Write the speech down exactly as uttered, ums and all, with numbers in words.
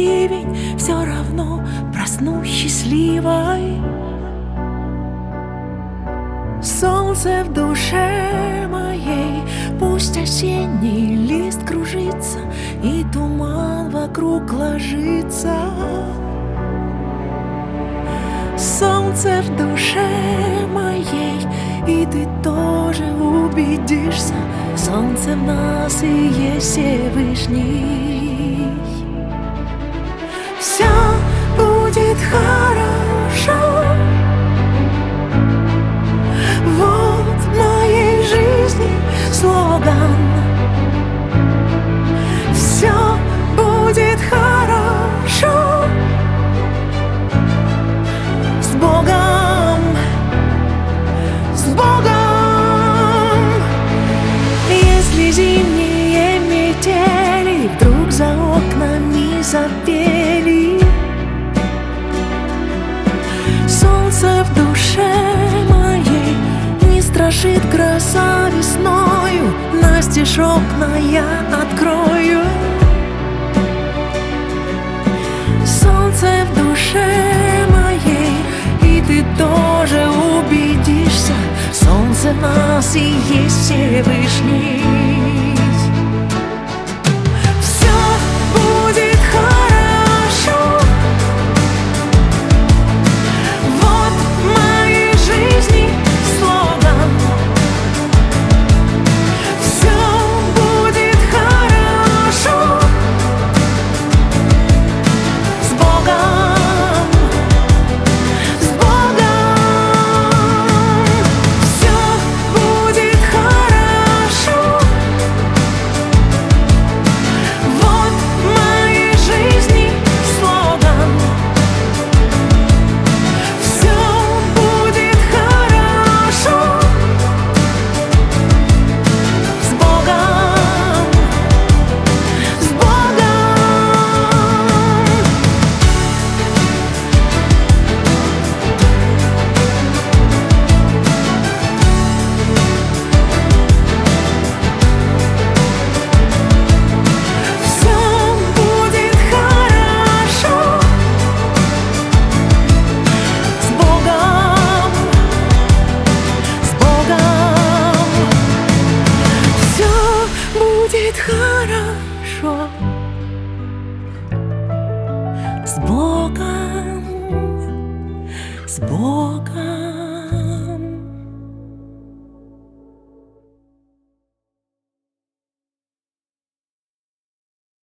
ливень, все равно проснусь счастливой. Солнце в душе моей, пусть осенний лист кружится и туман вокруг ложится. Солнце в душе моей, и ты тоже убедишься, солнце в нас и есть Всевышний. Все будет хорошо. Вот в моей жизни слоган. Все будет хорошо. С Богом, с Богом. Если зимние метели вдруг за окнами запели, солнце в душе моей не страшит гроза весною, настежь окна я открою. Солнце в душе моей, и ты тоже убедишься, солнце в нас и есть Всевышний. Все будет хорошо. Вот в моей жизни слоган. Все будет хорошо. С Богом, с Богом. Все будет хорошо. Вот в моей жизни слоган. Все будет хорошо. С Богом, с Богом. Все будет хорошо. С Богом, с Богом. Все будет хорошо. С Богом, с Богом.